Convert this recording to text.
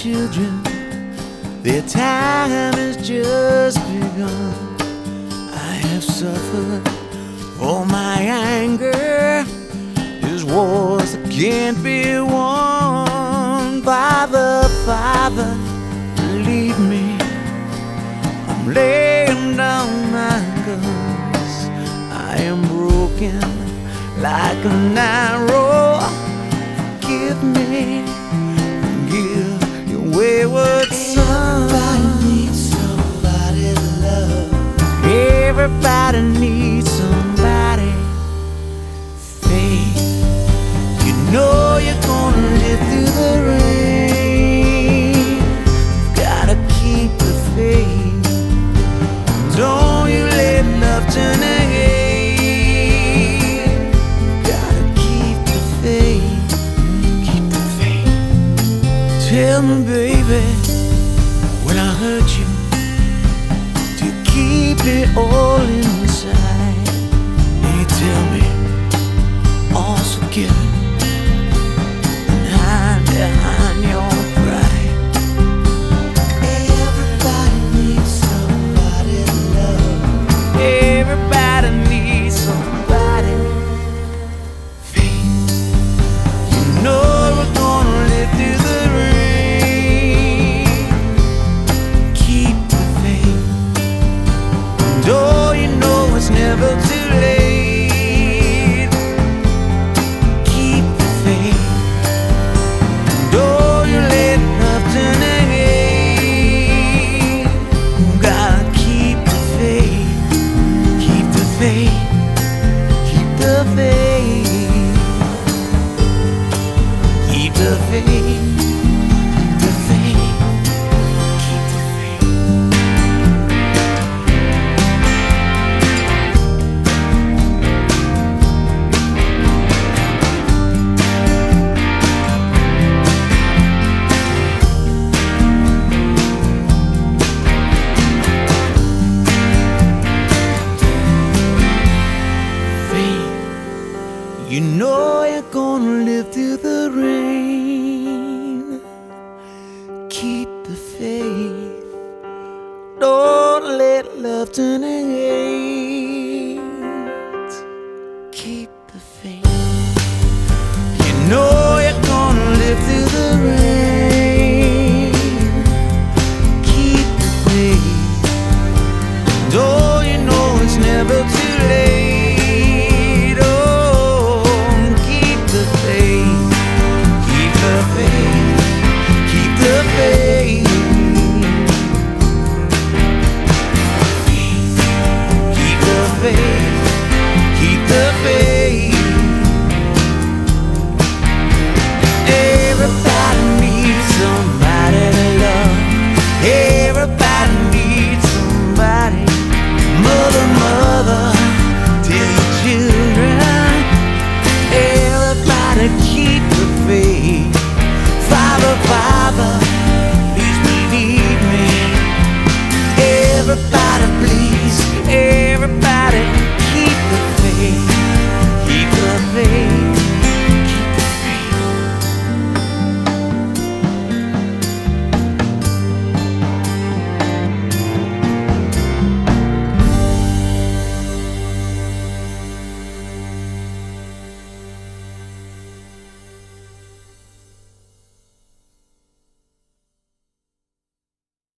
children, their time has just begun. I have suffered for my anger. There's wars that can't be won. Father, Father, believe me, I'm laying down my guns. I am broken like an arrow. Forgive me, forgive your wayward son. Everybody needs somebody to love. Everybody needs somebody. Faith, you know you're gonna live through the rain. Gotta keep the faith. Don't you let love turn again. Gotta keep the faith. Keep the faith. Tell me, baby, when I hurt you, do you keep it all inside? And you tell me all's forgiven and hide behind your pride. Everybody needs somebody to love. Everybody needs somebody. Faith, you know we're gonna live through the rain. Keep the faith. And oh, you know it's never too late. Keep the faith. And oh, you let love turn again. Gotta keep the faith. Keep the faith. Keep the faith. Keep the faith. Keep the faith. Keep the faith. Faith, you know you're gonna live through the rain. Keep the faith. Don't let love turn against. Keep the faith. You know you're gonna live through the rain. Keep the faith. And oh, you know it's never too late.